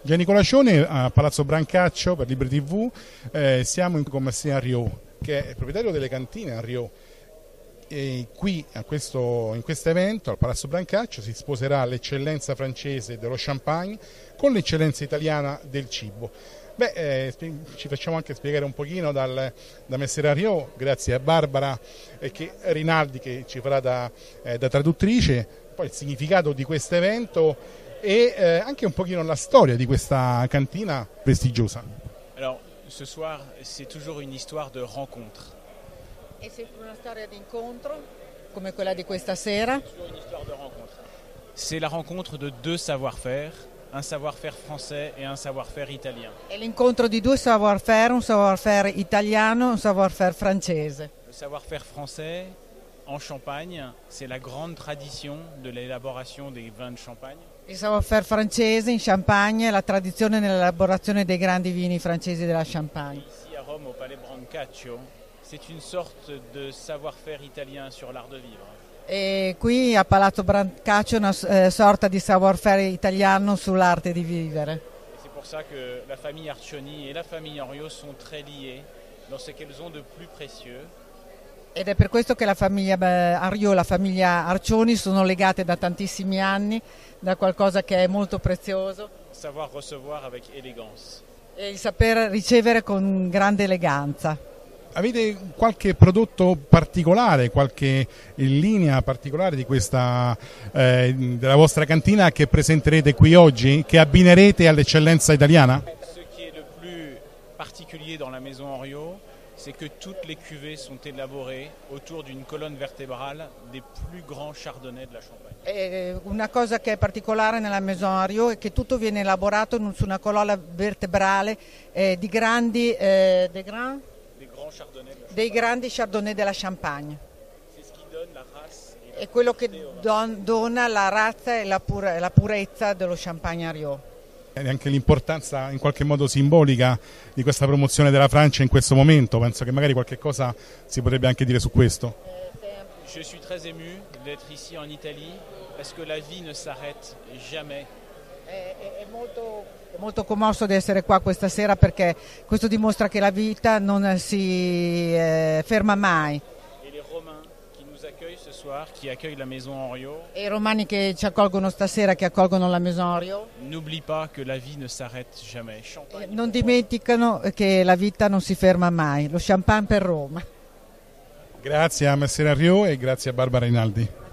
Gianni Colacione a Palazzo Brancaccio per Libri TV, siamo con Messer Henriot, che è proprietario delle cantine Henriot, e qui in questo evento al Palazzo Brancaccio si sposerà l'eccellenza francese dello champagne con l'eccellenza italiana del cibo. Ci facciamo anche spiegare un pochino da Messer Henriot, grazie a Barbara Rinaldi che ci farà da traduttrice, poi il significato di questo evento e anche un pochino la storia di questa cantina prestigiosa. Alors, ce soir, c'est toujours une histoire de rencontre. È sempre una storia di incontro, come quella di questa sera. C'est la rencontre de deux savoir-faire, un savoir-faire français et un savoir-faire italien. È l'incontro di due savoir-faire, un savoir-faire italiano e un savoir-faire francese. Le savoir-faire français en Champagne, c'est la grande tradition de l'élaboration des vins de Champagne. Il savoir-faire francese in Champagne è la tradizione nell'elaborazione dei grandi vini francesi della Champagne. Ici à Rome, au Palais Brancaccio, c'est une sorte de savoir-faire italien sur l'art de vivre. E qui a Palazzo Brancaccio una sorta di savoir-faire italiano sull'arte di vivere. Et c'est pour ça que la famille Arcioni et la famille Henriot sont très liées dans ce qu'elles ont de plus précieux. Ed è per questo che la famiglia Henriot e la famiglia Arcioni sono legate da tantissimi anni, da qualcosa che è molto prezioso. Savoir recevoir avec élégance. E il saper ricevere con grande eleganza. Avete qualche prodotto particolare, qualche linea particolare di questa della vostra cantina che presenterete qui oggi, che abbinerete all'eccellenza italiana? Ce qui est le plus particulier dans la maison Henriot, c'est que toutes les cuvées sont élaborées autour d'une colonne vertébrale des plus grands chardonnays de la Champagne. Una cosa che è particolare nella Maison Henriot è che tutto viene elaborato su una colonna vertebrale di grandi dei grandi chardonnay della Champagne. È quello che dona la razza e la purezza dello Champagne Henriot. E anche l'importanza in qualche modo simbolica di questa promozione della Francia in questo momento, penso che magari qualche cosa si potrebbe anche dire su questo. Je suis très ému d'être ici en Italie parce que la vie ne s'arrête jamais. È molto commosso di essere qua questa sera perché questo dimostra che la vita non si ferma mai. Et les Romains qui nous accueillent ce soir, qui accueillent la maison Henriot. E i romani che ci accolgono stasera, che accolgono la Maison Henriot. N'oublie pas que la vie ne s'arrête jamais. Non dimenticano che la vita non si ferma mai. Lo champagne per Roma. Grazie a Messer Henriot e grazie a Barbara Rinaldi.